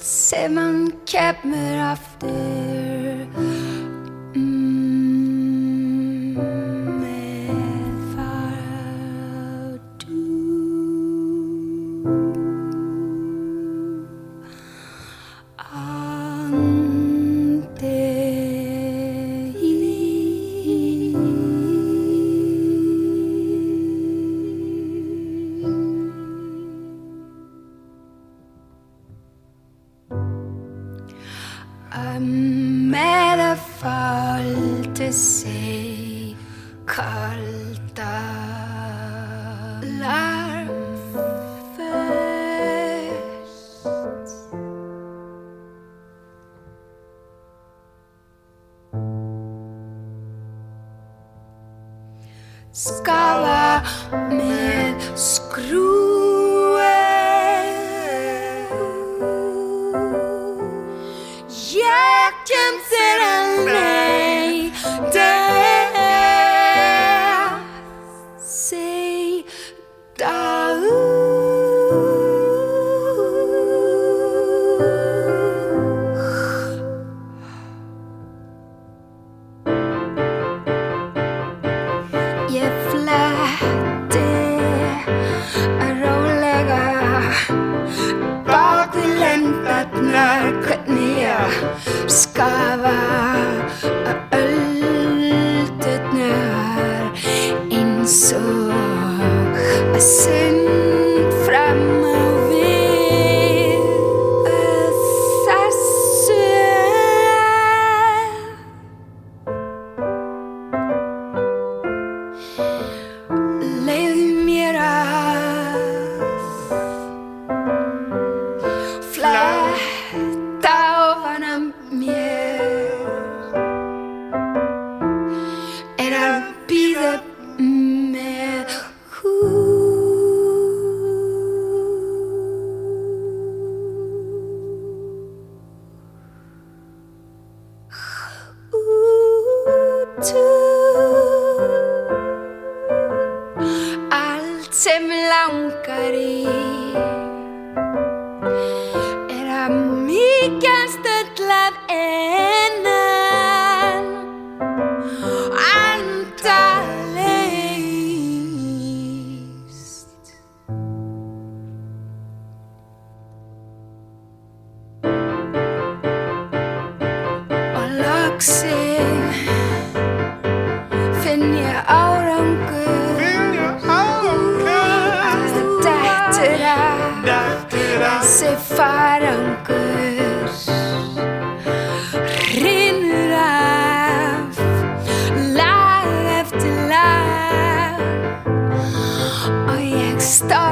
sem hann kemur aftur með fardu andi með að falda sig kalda larmföst skafa með skrúi ég kem þér að leita seyta ég fletti rólega bak við lendarnar hvernig ég skafa öldurnar eins og að synd fram á við þessu leyfðu mér að fletta ofan af mér að bíða með allt sem langar í að mýkjast öll að innan endalaust og loksins finn ég árangur að dettur af þessi farangur hrynur af lag eftir lag og ég